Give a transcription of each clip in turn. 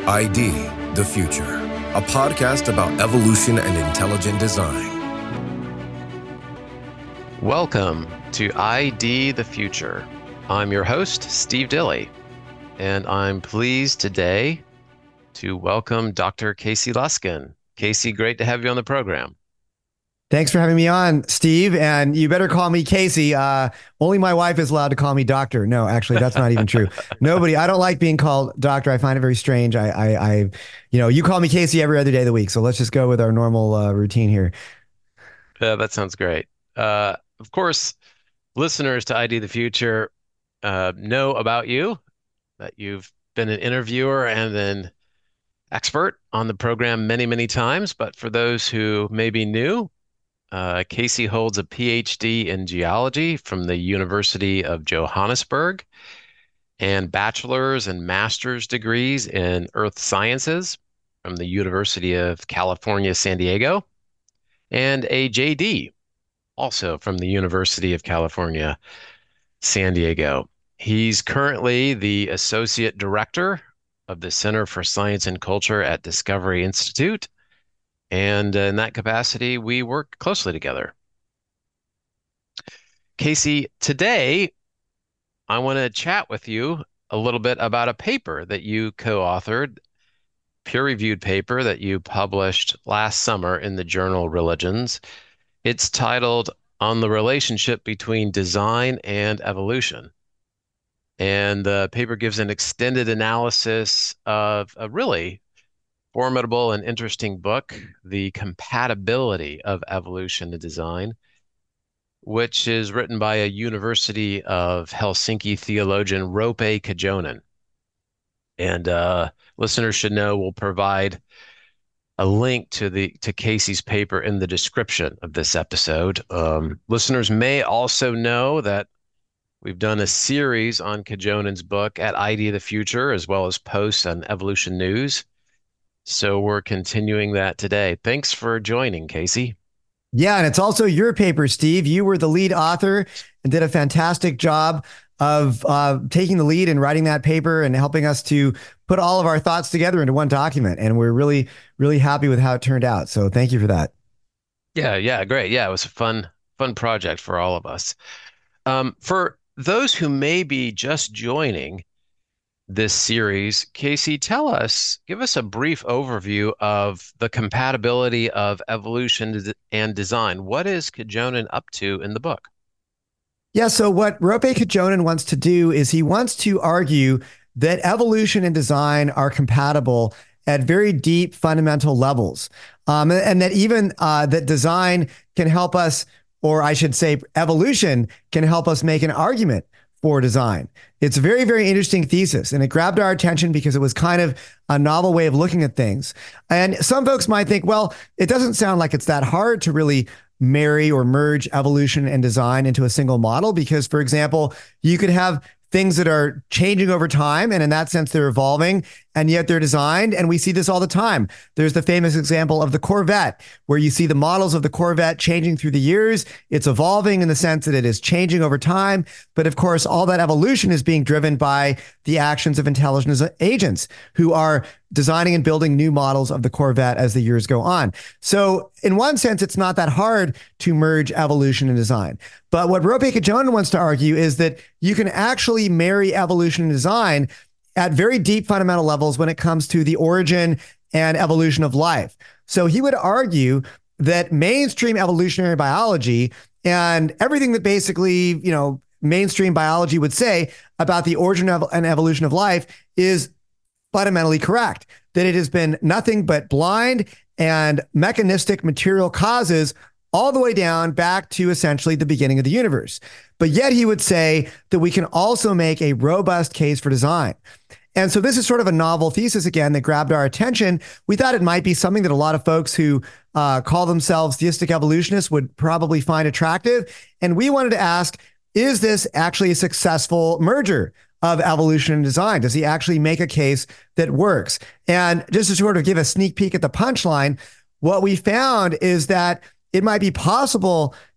ID the Future, a podcast about evolution and intelligent design. Welcome to ID the Future. I'm your host, Steve Dilley, and I'm pleased today to welcome Dr. Casey Luskin. Casey, great to have you on the program. Thanks for having me on, Steve. And you better call me Casey. Only my wife is allowed to call me doctor. No, actually, that's not even true. Nobody. I don't like being called doctor. I find it very strange. You call me Casey every other day of the week. So let's just go with our normal routine here. That sounds great. Of course, listeners to ID the Future know about you, that you've been an interviewer and an expert on the program many, many times. But for those who may be new, Casey holds a PhD in geology from the University of Johannesburg and bachelor's and master's degrees in earth sciences from the University of California, San Diego, and a JD also from the University of California, San Diego. He's currently the Associate Director of the Center for Science and Culture at Discovery Institute. And in that capacity, we work closely together. Casey, today, I want to chat with you a little bit about a paper that you co-authored, peer-reviewed paper that you published last summer in the journal Religions. It's titled On the Relationship Between Design and Evolution. And the paper gives an extended analysis of a really formidable and interesting book, The Compatibility of Evolution and Design, which is written by a University of Helsinki theologian, Roope Kojonen. And listeners should know we'll provide a link to Casey's paper in the description of this episode. Listeners may also know that we've done a series on Kojonen's book at ID the Future, as well as posts on Evolution News. So we're continuing that today. Thanks for joining, Casey. Yeah, and it's also your paper, Steve. You were the lead author and did a fantastic job of taking the lead and writing that paper and helping us to put all of our thoughts together into one document. And we're really, really happy with how it turned out. So thank you for that. Yeah, great. Yeah, it was a fun project for all of us. For those who may be just joining this series, Casey, give us a brief overview of the compatibility of evolution and design. What is Kojonen up to in the book? Yeah, so what Roope Kojonen wants to do is he wants to argue that evolution and design are compatible at very deep fundamental levels, and that even that design can help us, or I should say evolution can help us make an argument for design. It's a very, very interesting thesis, and it grabbed our attention because it was kind of a novel way of looking at things. And some folks might think, well, it doesn't sound like it's that hard to really marry or merge evolution and design into a single model, because, for example, you could have things that are changing over time, and in that sense, they're evolving, and yet they're designed. And we see this all the time. There's the famous example of the Corvette, where you see the models of the Corvette changing through the years. It's evolving in the sense that it is changing over time. But of course, all that evolution is being driven by the actions of intelligence agents who are designing and building new models of the Corvette as the years go on. So in one sense, it's not that hard to merge evolution and design. But what Roope Kojonen wants to argue is that you can actually marry evolution and design at very deep fundamental levels when it comes to the origin and evolution of life. So he would argue that mainstream evolutionary biology and everything that basically, mainstream biology would say about the origin of and evolution of life is fundamentally correct, that it has been nothing but blind and mechanistic material causes all the way down back to essentially the beginning of the universe. But yet he would say that we can also make a robust case for design. And so this is sort of a novel thesis, again, that grabbed our attention. We thought it might be something that a lot of folks who call themselves theistic evolutionists would probably find attractive. And we wanted to ask, is this actually a successful merger of evolution and design? Does he actually make a case that works? And just to sort of give a sneak peek at the punchline, what we found is that it might be possible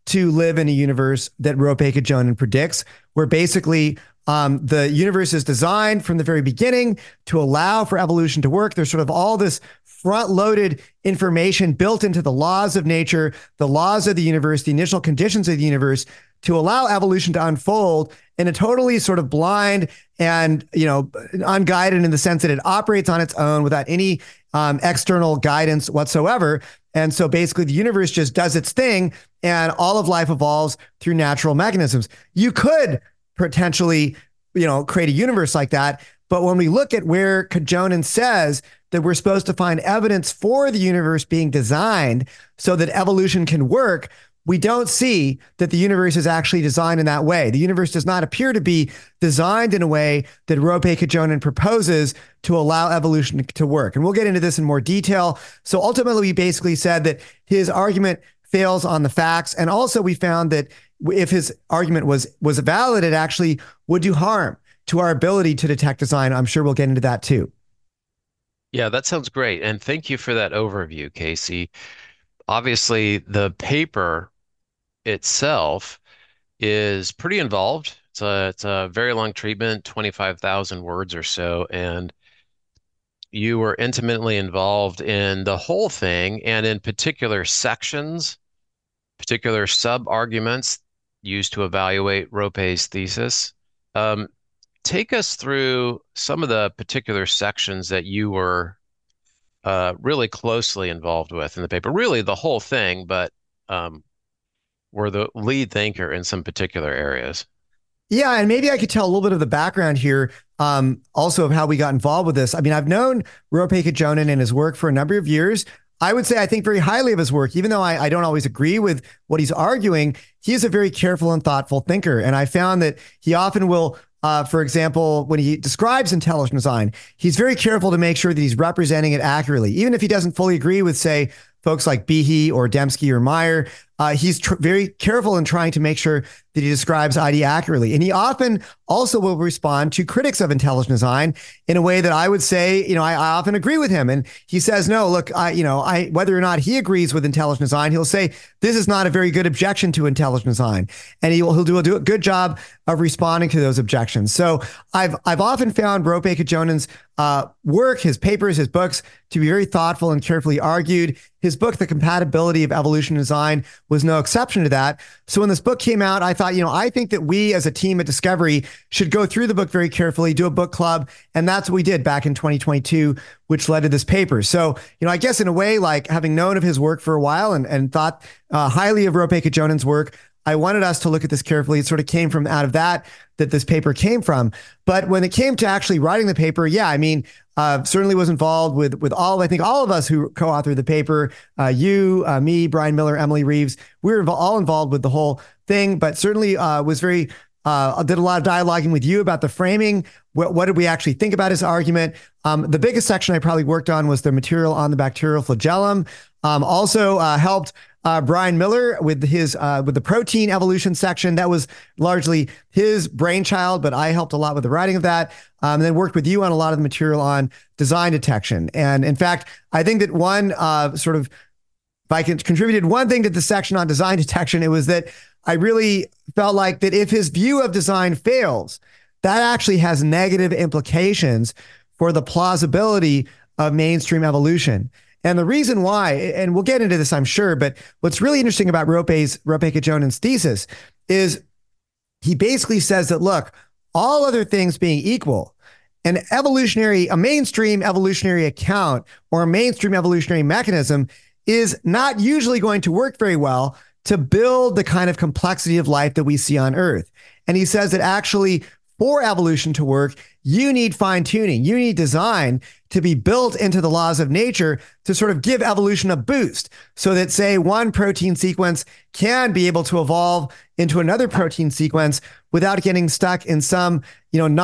to live in a universe that Ropé-Kekkonen predicts, where basically the universe is designed from the very beginning to allow for evolution to work. There's sort of all this front-loaded information built into the laws of nature, the laws of the universe, the initial conditions of the universe, to allow evolution to unfold in a totally sort of blind and, unguided in the sense that it operates on its own without any external guidance whatsoever. And so basically the universe just does its thing and all of life evolves through natural mechanisms. You could potentially, create a universe like that. But when we look at where Kekkonen says that we're supposed to find evidence for the universe being designed so that evolution can work, we don't see that the universe is actually designed in that way. The universe does not appear to be designed in a way that Ropé-Kekkonen proposes to allow evolution to work. And we'll get into this in more detail. So ultimately, we basically said that his argument fails on the facts. And also we found that if his argument was valid, it actually would do harm to our ability to detect design. I'm sure we'll get into that too. Yeah, that sounds great. And thank you for that overview, Casey. Obviously, the paper itself is pretty involved. It's a very long treatment, 25,000 words or so, and you were intimately involved in the whole thing and in particular sections, particular sub-arguments used to evaluate Ropé's thesis. Take us through some of the particular sections that you were really closely involved with in the paper. Really the whole thing, but were the lead thinker in some particular areas. Yeah, and maybe I could tell a little bit of the background here, also of how we got involved with this. I mean, I've known Ropé-Kekkonen and his work for a number of years. I would say I think very highly of his work, even though I don't always agree with what he's arguing. He is a very careful and thoughtful thinker. And I found that he often will, for example, when he describes intelligent design, he's very careful to make sure that he's representing it accurately. Even if he doesn't fully agree with, say, folks like Behe or Dembski or Meyer, he's very careful in trying to make sure that he describes ID accurately. And he often also will respond to critics of intelligent design in a way that I would say, I often agree with him. And he says, no, look, whether or not he agrees with intelligent design, he'll say, this is not a very good objection to intelligent design. And he'll do a good job of responding to those objections. So I've often found Ropé-Kekkonen's work, his papers, his books to be very thoughtful and carefully argued. His book, The Compatibility of Evolution and Design, was no exception to that. So when this book came out, I thought, I think that we as a team at Discovery should go through the book very carefully, do a book club. And that's what we did back in 2022, which led to this paper. So, I guess in a way, like having known of his work for a while and thought highly of Ropé-Kekkonen's work, I wanted us to look at this carefully. It sort of came from out of that this paper came from. But when it came to actually writing the paper, certainly was involved with all of us who co-authored the paper, you, me, Brian Miller, Emily Reeves. We were all involved with the whole thing, but certainly was very, did a lot of dialoguing with you about the framing. What did we actually think about his argument? The biggest section I probably worked on was the material on the bacterial flagellum. Also helped Brian Miller with the protein evolution section. That was largely his brainchild, but I helped a lot with the writing of that. And then worked with you on a lot of the material on design detection. And in fact, I think that if I contributed one thing to the section on design detection, it was that I really felt like that if his view of design fails, that actually has negative implications for the plausibility of mainstream evolution. And the reason why, and we'll get into this, I'm sure, but what's really interesting about Ropé-Kekkonen's thesis is he basically says that, look, all other things being equal, a mainstream evolutionary account or a mainstream evolutionary mechanism is not usually going to work very well to build the kind of complexity of life that we see on Earth. And he says that actually for evolution to work, you need fine tuning, you need design to be built into the laws of nature to sort of give evolution a boost so that, say, one protein sequence can be able to evolve into another protein sequence without getting stuck in some,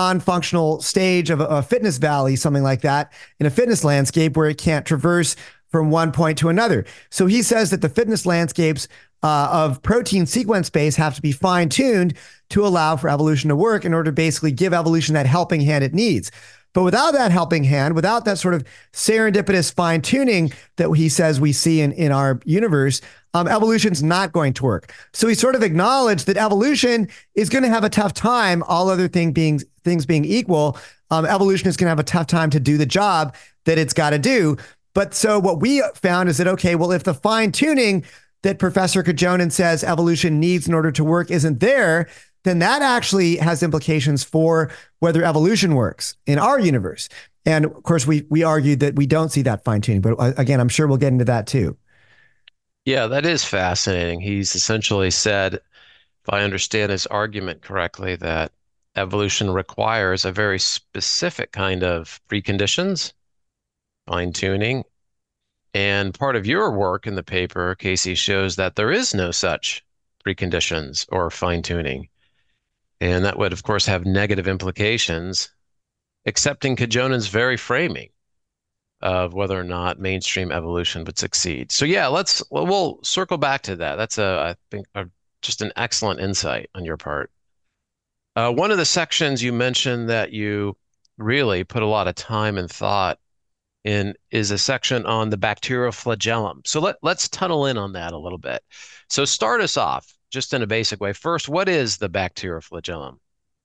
non-functional stage of a fitness valley, something like that, in a fitness landscape where it can't traverse from one point to another. So he says that the fitness landscapes of protein sequence space have to be fine-tuned to allow for evolution to work in order to basically give evolution that helping hand it needs. But without that helping hand, without that sort of serendipitous fine tuning that he says we see in our universe, evolution's not going to work. So he sort of acknowledged that evolution is going to have a tough time, all other things being equal. Evolution is going to have a tough time to do the job that it's got to do. But so what we found is that, okay, well, if the fine tuning that Professor Kejonan says evolution needs in order to work isn't there, then that actually has implications for whether evolution works in our universe. And of course, we argued that we don't see that fine tuning, but again, I'm sure we'll get into that too. Yeah, that is fascinating. He's essentially said, if I understand his argument correctly, that evolution requires a very specific kind of preconditions, fine tuning. And part of your work in the paper, Casey, shows that there is no such preconditions or fine tuning. And that would, of course, have negative implications, accepting Kejonan's very framing of whether or not mainstream evolution would succeed. So yeah, we'll circle back to that. That's I think just an excellent insight on your part. One of the sections you mentioned that you really put a lot of time and thought in is a section on the bacterial flagellum. So let's tunnel in on that a little bit. So start us off just in a basic way. First, what is the bacterial flagellum?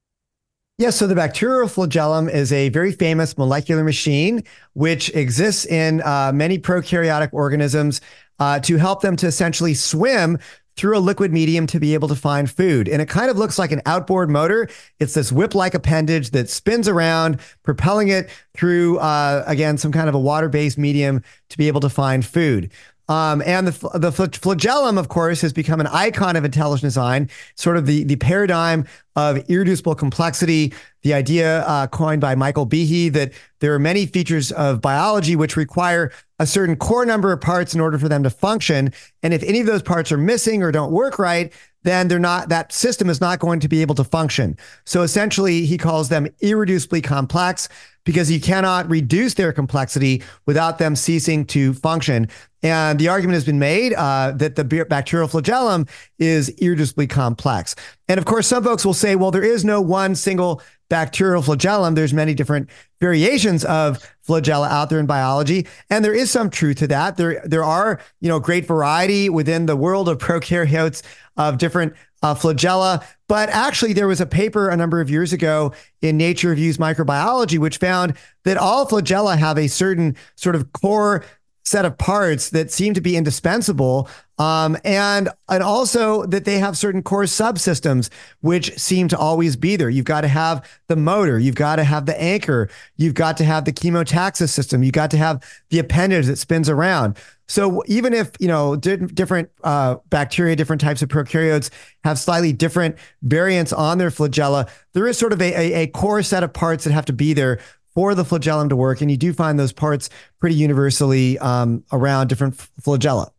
Yeah, so the bacterial flagellum is a very famous molecular machine which exists in many prokaryotic organisms to help them to essentially swim through a liquid medium to be able to find food. And it kind of looks like an outboard motor. It's this whip-like appendage that spins around, propelling it through, again, some kind of a water-based medium to be able to find food. And the flagellum, of course, has become an icon of intelligent design, sort of the paradigm of irreducible complexity, the idea coined by Michael Behe that there are many features of biology which require a certain core number of parts in order for them to function. And if any of those parts are missing or don't work right, then that system is not going to be able to function. So essentially, he calls them irreducibly complex because you cannot reduce their complexity without them ceasing to function. And the argument has been made that the bacterial flagellum is irreducibly complex. And of course, some folks will say, well, there is no one single bacterial flagellum. There's many different variations of flagella out there in biology. And there is some truth to that. There are, great variety within the world of prokaryotes of different flagella. But actually, there was a paper a number of years ago in Nature Reviews Microbiology, which found that all flagella have a certain sort of core set of parts that seem to be indispensable, and also that they have certain core subsystems which seem to always be there. You've got to have the motor, you've got to have the anchor, you've got to have the chemotaxis system, you've got to have the appendage that spins around. So even if, different bacteria, different types of prokaryotes have slightly different variants on their flagella, there is sort of a core set of parts that have to be there for the flagellum to work. And you do find those parts pretty universally around different flagella.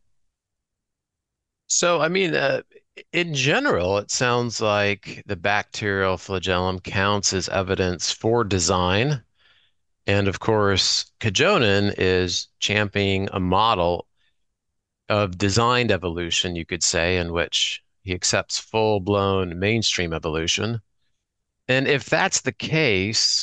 So, in general, it sounds like the bacterial flagellum counts as evidence for design. And of course, Kejonan is championing a model of designed evolution, you could say, in which he accepts full-blown mainstream evolution. And if that's the case,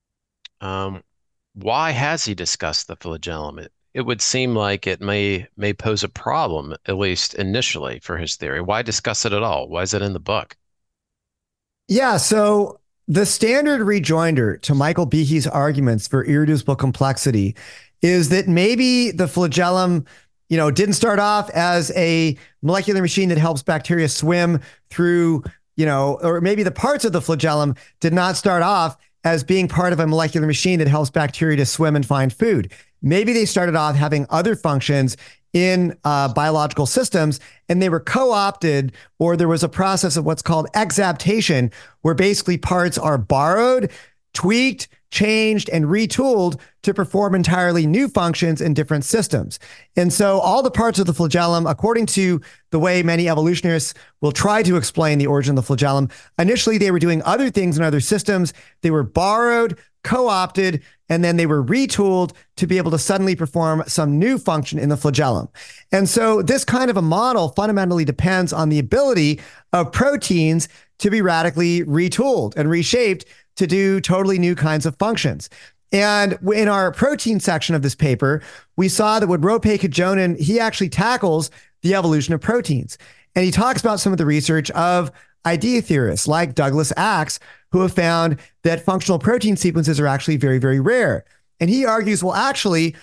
why has he discussed the flagellum? It would seem like it may pose a problem, at least initially, for his theory. Why discuss it at all? Why is it in the book? Yeah, so the standard rejoinder to Michael Behe's arguments for irreducible complexity is that maybe the flagellum, didn't start off as a molecular machine that helps bacteria swim through, or maybe the parts of the flagellum did not start off as being part of a molecular machine that helps bacteria to swim and find food. Maybe they started off having other functions in biological systems, and they were co-opted, or there was a process of what's called exaptation, where basically parts are borrowed, tweaked, changed, and retooled to perform entirely new functions in different systems. And so all the parts of the flagellum, according to the way many evolutionists will try to explain the origin of the flagellum, initially they were doing other things in other systems. They were borrowed co-opted, and then they were retooled to be able to suddenly perform some new function in the flagellum. And so this kind of a model fundamentally depends on the ability of proteins to be radically retooled and reshaped to do totally new kinds of functions. And in our protein section of this paper, we saw that with Roope Kojonen, he actually tackles the evolution of proteins. And he talks about some of the research of idea theorists like Douglas Axe, who have found that functional protein sequences are actually very, very rare. And he argues, well, actually,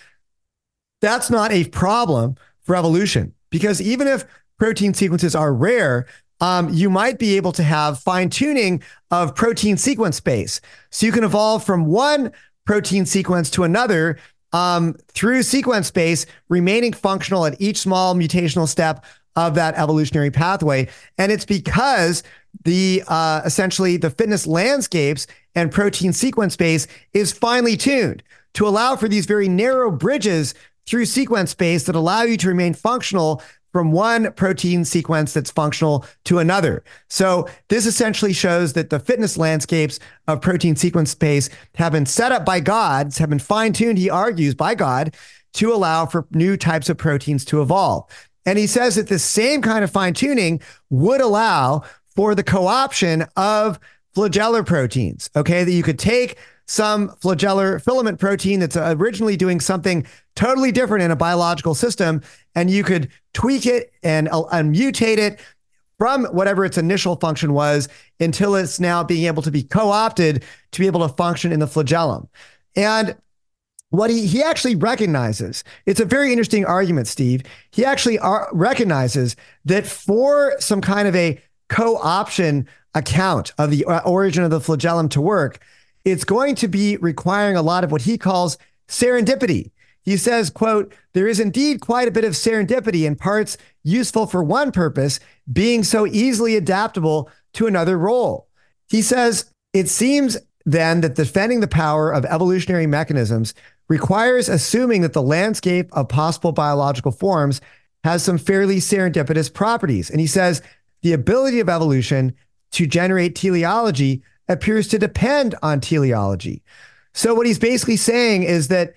that's not a problem for evolution, because even if protein sequences are rare, you might be able to have fine-tuning of protein sequence space. So you can evolve from one protein sequence to another through sequence space, remaining functional at each small mutational step of that evolutionary pathway. And it's because the essentially the fitness landscapes and protein sequence space is finely tuned to allow for these very narrow bridges through sequence space that allow you to remain functional from one protein sequence that's functional to another. So this essentially shows that the fitness landscapes of protein sequence space have been set up by God, have been fine-tuned, he argues, by God, to allow for new types of proteins to evolve. And he says that the same kind of fine-tuning would allow for the co-option of flagellar proteins, okay? That you could take some flagellar filament protein that's originally doing something totally different in a biological system, and you could tweak it and mutate it from whatever its initial function was until it's now being able to be co-opted to be able to function in the flagellum. And what he actually recognizes, it's a very interesting argument, Steve. He actually recognizes that for some kind of a co-option account of the origin of the flagellum to work, it's going to be requiring a lot of what he calls serendipity. He says, quote, "There is indeed quite a bit of serendipity in parts useful for one purpose being so easily adaptable to another role." He says, "It seems then that defending the power of evolutionary mechanisms requires assuming that the landscape of possible biological forms has some fairly serendipitous properties." And he says, "The ability of evolution to generate teleology appears to depend on teleology." So what he's basically saying is that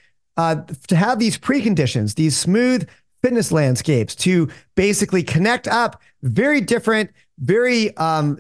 to have these preconditions, these smooth fitness landscapes to basically connect up very different, very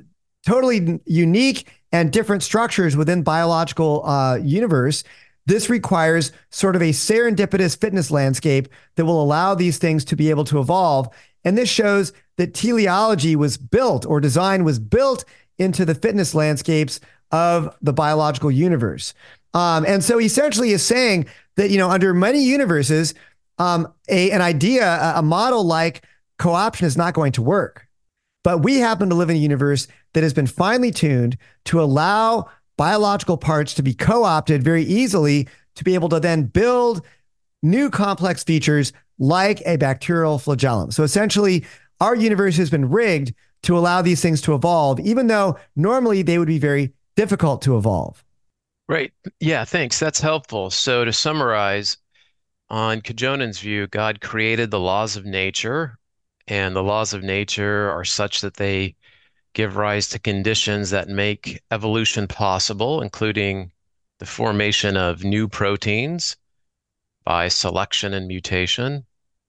totally unique and different structures within biological universe, this requires sort of a serendipitous fitness landscape that will allow these things to be able to evolve. And this shows that teleology was built, or design was built, into the fitness landscapes of the biological universe. And so essentially is saying that, you know, under many universes, an idea, a model like co-option is not going to work. But we happen to live in a universe that has been finely tuned to allow biological parts to be co-opted very easily to be able to then build new complex features like a bacterial flagellum. So essentially, our universe has been rigged to allow these things to evolve, even though normally they would be very difficult to evolve. Right. Yeah, thanks. That's helpful. So to summarize, on Kojonen's view, God created the laws of nature, and the laws of nature are such that they give rise to conditions that make evolution possible, including the formation of new proteins by selection and mutation.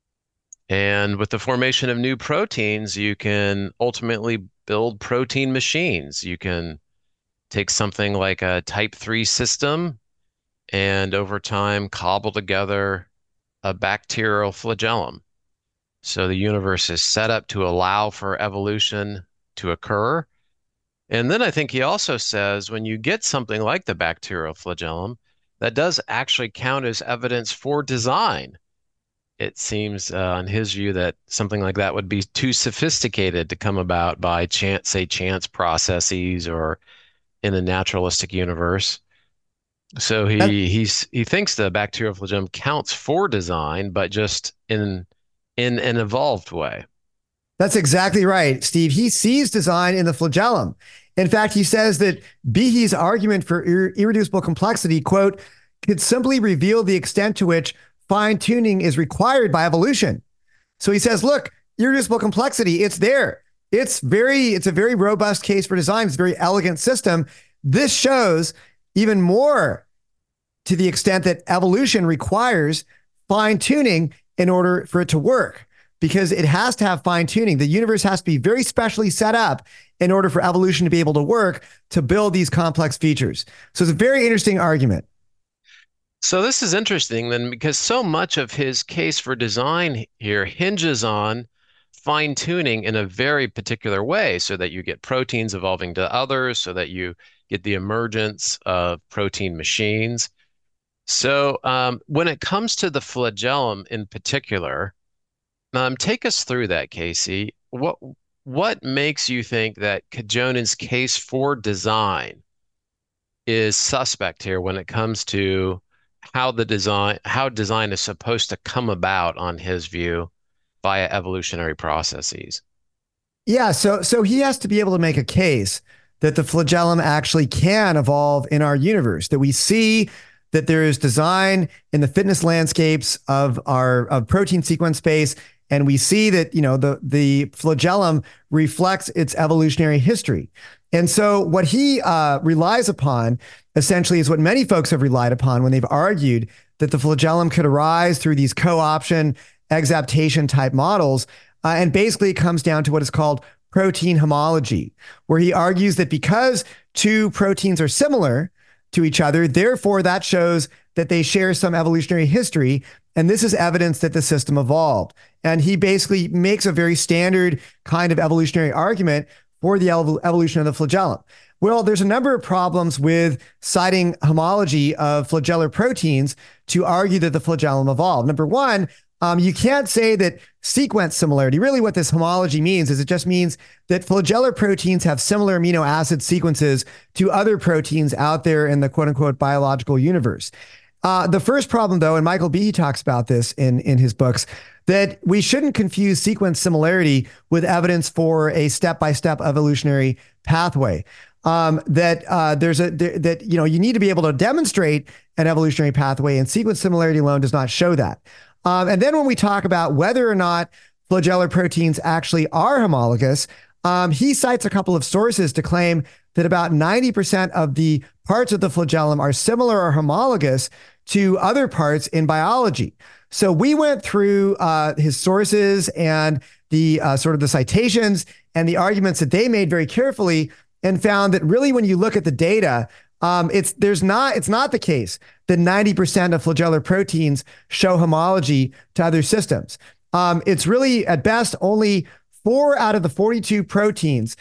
And with the formation of new proteins, you can ultimately build protein machines. You can take something like a type 3 system and over time cobble together a bacterial flagellum. So the universe is set up to allow for evolution to occur. And then I think he also says when you get something like the bacterial flagellum, that does actually count as evidence for design. It seems, in his view, that something like that would be too sophisticated to come about by chance processes or in a naturalistic universe. So he thinks the bacterial flagellum counts for design, but just in an evolved way. That's exactly right, Steve. He sees design in the flagellum. In fact, he says that Behe's argument for irreducible complexity, quote, could simply reveal the extent to which fine-tuning is required by evolution. So he says, look, irreducible complexity, it's there. It's a very robust case for design. It's a very elegant system. This shows even more to the extent that evolution requires fine tuning in order for it to work, because it has to have fine tuning. The universe has to be very specially set up in order for evolution to be able to work to build these complex features. So it's a very interesting argument. So this is interesting then, because so much of his case for design here hinges on fine tuning in a very particular way so that you get proteins evolving to others, so that you get the emergence of protein machines. So when it comes to the flagellum in particular, take us through that, Casey. What makes you think that Cajonin's case for design is suspect here when it comes to how design is supposed to come about on his view via evolutionary processes? Yeah, so he has to be able to make a case that the flagellum actually can evolve in our universe, that we see that there is design in the fitness landscapes of protein sequence space, and we see that the flagellum reflects its evolutionary history. And so what he relies upon essentially is what many folks have relied upon when they've argued that the flagellum could arise through these co-option exaptation type models. And basically it comes down to what is called protein homology, where he argues that because two proteins are similar to each other, therefore that shows that they share some evolutionary history. And this is evidence that the system evolved. And he basically makes a very standard kind of evolutionary argument for the evolution of the flagellum. Well, there's a number of problems with citing homology of flagellar proteins to argue that the flagellum evolved. Number one, you can't say that sequence similarity. Really what this homology means is it just means that flagellar proteins have similar amino acid sequences to other proteins out there in the quote unquote biological universe. The first problem, though, and Michael Behe talks about this in his books, that we shouldn't confuse sequence similarity with evidence for a step-by-step evolutionary pathway. That you need to be able to demonstrate an evolutionary pathway, and sequence similarity alone does not show that. And then when we talk about whether or not flagellar proteins actually are homologous, he cites a couple of sources to claim that about 90% of the parts of the flagellum are similar or homologous to other parts in biology. So we went through his sources and the sort of the citations and the arguments that they made very carefully, and found that really when you look at the data, it's not the case that 90% of flagellar proteins show homology to other systems. It's really at best only 4 out of the 42 proteins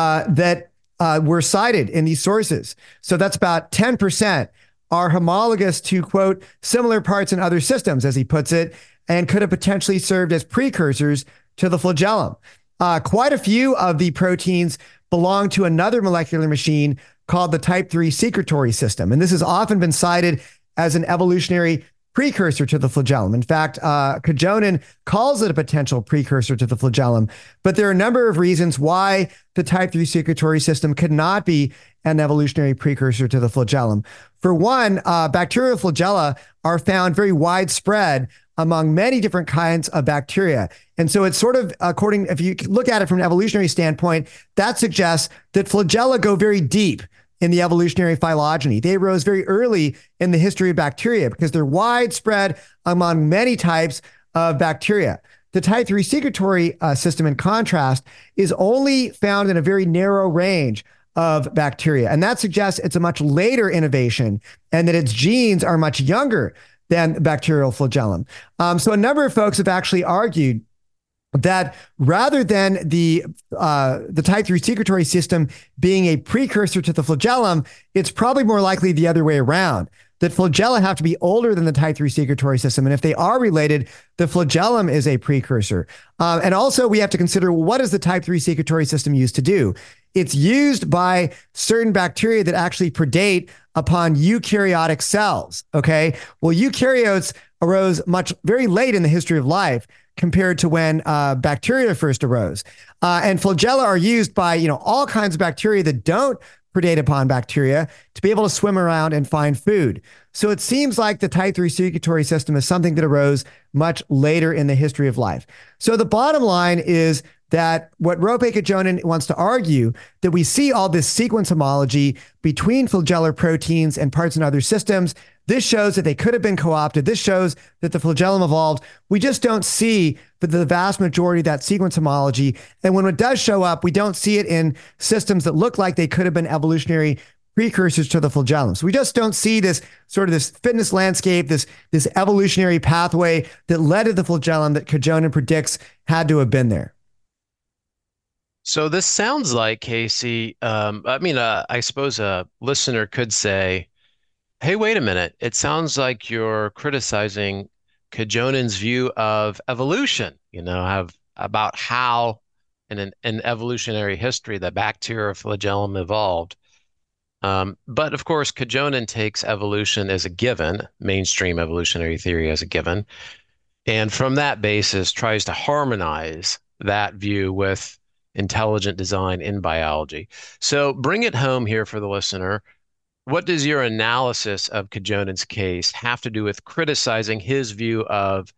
that were cited in these sources. So that's about 10% are homologous to, quote, similar parts in other systems, as he puts it, and could have potentially served as precursors to the flagellum. Quite a few of the proteins belong to another molecular machine called the type 3 secretory system. And this has often been cited as an evolutionary precursor to the flagellum. In fact, Cajonin calls it a potential precursor to the flagellum. But there are a number of reasons why the type 3 secretory system could not be an evolutionary precursor to the flagellum. For one, bacterial flagella are found very widespread among many different kinds of bacteria. And so it's sort of, if you look at it from an evolutionary standpoint, that suggests that flagella go very deep in the evolutionary phylogeny. They arose very early in the history of bacteria because they're widespread among many types of bacteria. The type 3 secretory system, in contrast, is only found in a very narrow range of bacteria. And that suggests it's a much later innovation and that its genes are much younger than bacterial flagellum. So a number of folks have actually argued that rather than the type 3 secretory system being a precursor to the flagellum, it's probably more likely the other way around, that flagella have to be older than the type 3 secretory system. And if they are related, the flagellum is a precursor. And also we have to consider, what does the type 3 secretory system used to do? It's used by certain bacteria that actually predate upon eukaryotic cells. Okay. Well, eukaryotes arose very late in the history of life compared to when bacteria first arose. And flagella are used by, all kinds of bacteria that don't predate upon bacteria to be able to swim around and find food. So it seems like the type 3 secretory system is something that arose much later in the history of life. So the bottom line is that what Ropé-Kidjonen wants to argue, that we see all this sequence homology between flagellar proteins and parts in other systems. This shows that they could have been co-opted. This shows that the flagellum evolved. We just don't see the vast majority of that sequence homology. And when it does show up, we don't see it in systems that look like they could have been evolutionary precursors to the flagellum. So we just don't see this sort of this fitness landscape, this evolutionary pathway that led to the flagellum that Kidjonen predicts had to have been there. So this sounds like, Casey, I suppose a listener could say, hey, wait a minute. It sounds like you're criticizing Kidjonen's view of evolution, about how in an evolutionary history the bacterial flagellum evolved. But of course, Kidjonen takes evolution as a given, mainstream evolutionary theory as a given, and from that basis tries to harmonize that view with intelligent design in biology. So bring it home here for the listener. What does your analysis of Kidjonen's case have to do with criticizing his view of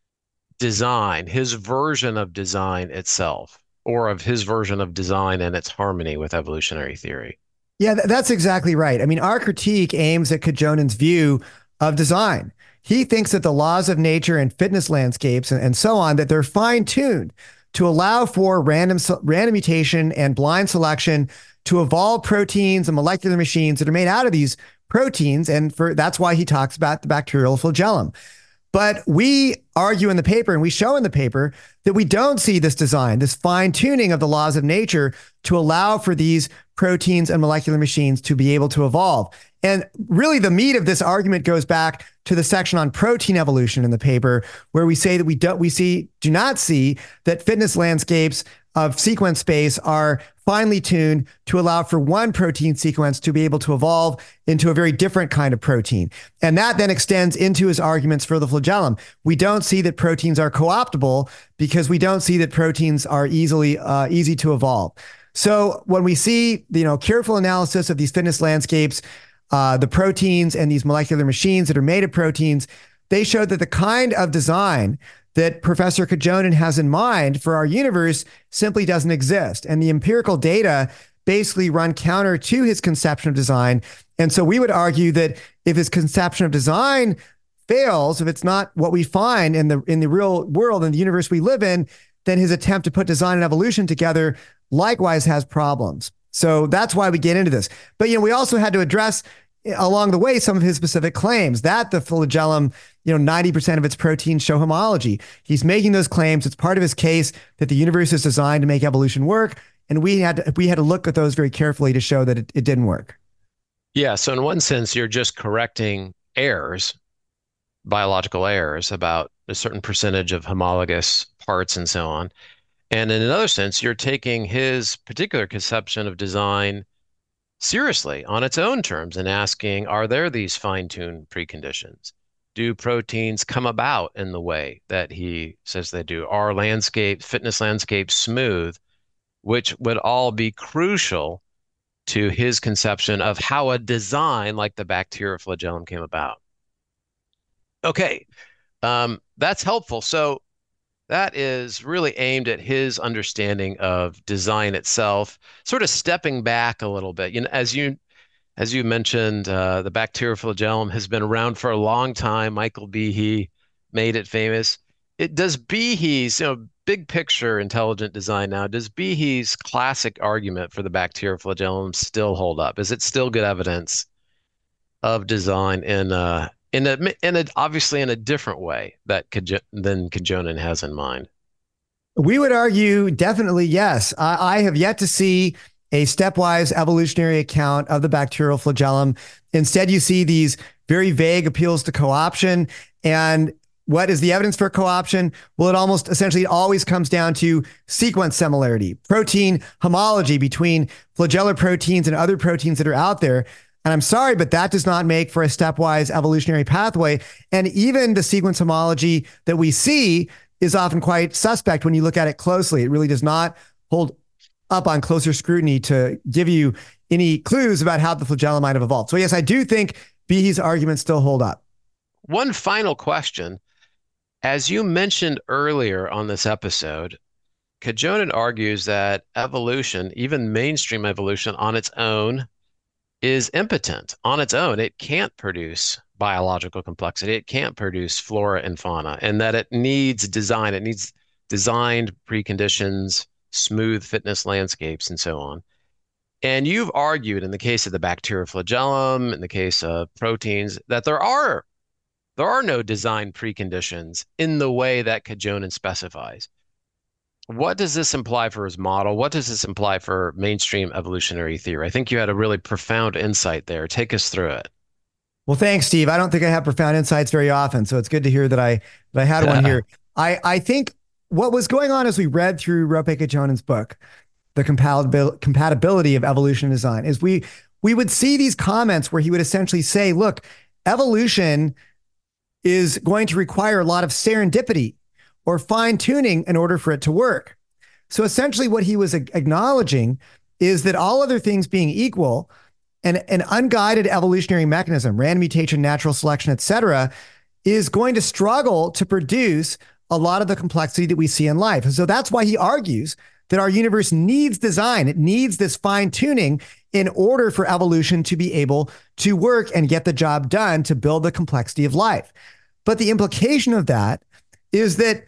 design, his version of design itself, or of his version of design and its harmony with evolutionary theory? Yeah, that's exactly right. I mean, our critique aims at Kidjonen's view of design. He thinks that the laws of nature and fitness landscapes and so on, that they're fine-tuned to allow for random mutation and blind selection to evolve proteins and molecular machines that are made out of these proteins. And that's why he talks about the bacterial flagellum. But we argue in the paper, and we show in the paper, that we don't see this design, this fine-tuning of the laws of nature to allow for these proteins and molecular machines to be able to evolve. And really the meat of this argument goes back to the section on protein evolution in the paper, where we say that we do not see that fitness landscapes of sequence space are finely tuned to allow for one protein sequence to be able to evolve into a very different kind of protein. And that then extends into his arguments for the flagellum. We don't see that proteins are co-optable because we don't see that proteins are easy to evolve. So when we see, careful analysis of these fitness landscapes, the proteins and these molecular machines that are made of proteins, they show that the kind of design that Professor Kidjonen has in mind for our universe simply doesn't exist. And the empirical data basically run counter to his conception of design. And so we would argue that if his conception of design fails, if it's not what we find in the real world, in the universe we live in, then his attempt to put design and evolution together likewise has problems. So that's why we get into this. But, we also had to address along the way some of his specific claims that the flagellum, 90% of its proteins show homology. He's making those claims. It's part of his case that the universe is designed to make evolution work. And we had to look at those very carefully to show that it didn't work. Yeah. So in one sense, you're just correcting errors, biological errors about a certain percentage of homologous parts and so on. And in another sense, you're taking his particular conception of design seriously on its own terms and asking, are there these fine-tuned preconditions? Do proteins come about in the way that he says they do? Are fitness landscapes smooth, which would all be crucial to his conception of how a design like the bacterial flagellum came about? Okay, that's helpful. So that is really aimed at his understanding of design itself, sort of stepping back a little bit. As you mentioned, the bacterial flagellum has been around for a long time. Michael Behe made it famous. Does Behe's, big picture intelligent design now, does Behe's classic argument for the bacterial flagellum still hold up? Is it still good evidence of design obviously in a different way than Kidjonen has in mind? We would argue definitely yes. I have yet to see a stepwise evolutionary account of the bacterial flagellum. Instead, you see these very vague appeals to co-option. And what is the evidence for co-option? Well, it almost essentially always comes down to sequence similarity, protein homology between flagellar proteins and other proteins that are out there. And I'm sorry, but that does not make for a stepwise evolutionary pathway. And even the sequence homology that we see is often quite suspect when you look at it closely. It really does not hold up on closer scrutiny to give you any clues about how the flagellum might have evolved. So yes, I do think Behe's arguments still hold up. One final question. As you mentioned earlier on this episode, Cajonan argues that evolution, even mainstream evolution on its own, is impotent. On its own, it can't produce biological complexity. It can't produce flora and fauna, and that it needs design. It needs designed preconditions, smooth fitness landscapes, and so on. And you've argued in the case of the bacterioflagellum, in the case of proteins, that there are no design preconditions in the way that Cajonan specifies. What does this imply for his model? What does this imply for mainstream evolutionary theory? I think you had a really profound insight there. Take us through it. Well, thanks, Steve. I don't think I have profound insights very often, so it's good to hear that I had one here. I think what was going on as we read through Rope Cajonan's book, The Compatibility of Evolution and Design, is we would see these comments where he would essentially say, look, evolution is going to require a lot of serendipity or fine tuning in order for it to work. So essentially what he was acknowledging is that all other things being equal, an unguided evolutionary mechanism, random mutation, natural selection, et cetera, is going to struggle to produce a lot of the complexity that we see in life. And so that's why he argues that our universe needs design. It needs this fine tuning in order for evolution to be able to work and get the job done to build the complexity of life. But the implication of that is that,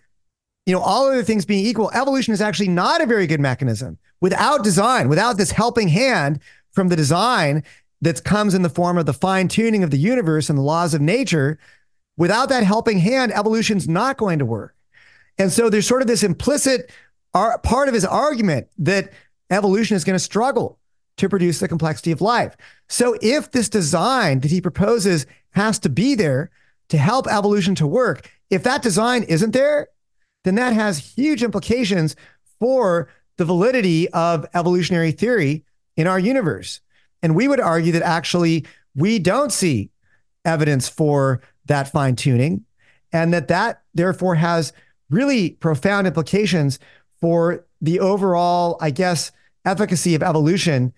all other things being equal, evolution is actually not a very good mechanism. Without design, without this helping hand from the design that comes in the form of the fine tuning of the universe and the laws of nature, without that helping hand, evolution's not going to work. And so there's sort of this implicit part of his argument that evolution is going to struggle to produce the complexity of life. So if this design that he proposes has to be there to help evolution to work, if that design isn't there, then that has huge implications for the validity of evolutionary theory in our universe. And we would argue that actually we don't see evidence for that fine tuning, and that therefore has really profound implications for the overall, efficacy of evolution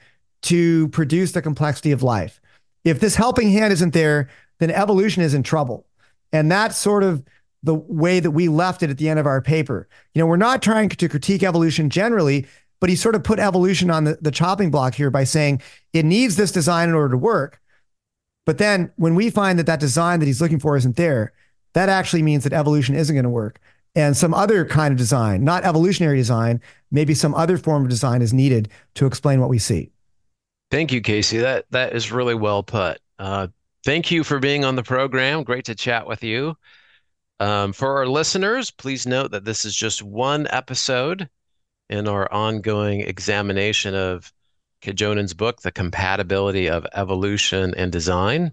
to produce the complexity of life. If this helping hand isn't there, then evolution is in trouble. And that's sort of the way that we left it at the end of our paper. We're not trying to critique evolution generally, but he sort of put evolution on the chopping block here by saying it needs this design in order to work. But then when we find that design that he's looking for isn't there, that actually means that evolution isn't going to work. And some other kind of design, not evolutionary design, maybe some other form of design is needed to explain what we see. Thank you, Casey. That is really well put. Thank you for being on the program. Great to chat with you. For our listeners, please note that this is just one episode in our ongoing examination of Cajonan's book, The Compatibility of Evolution and Design.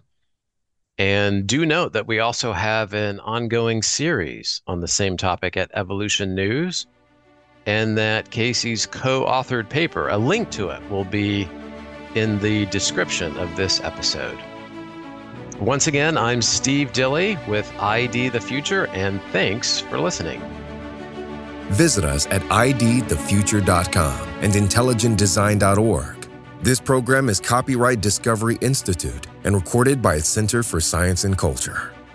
And do note that we also have an ongoing series on the same topic at Evolution News, and that Casey's co-authored paper, a link to it, will be in the description of this episode. Once again, I'm Steve Dilley with ID The Future, and thanks for listening. Visit us at idthefuture.com and intelligentdesign.org. This program is copyright Discovery Institute and recorded by its Center for Science and Culture.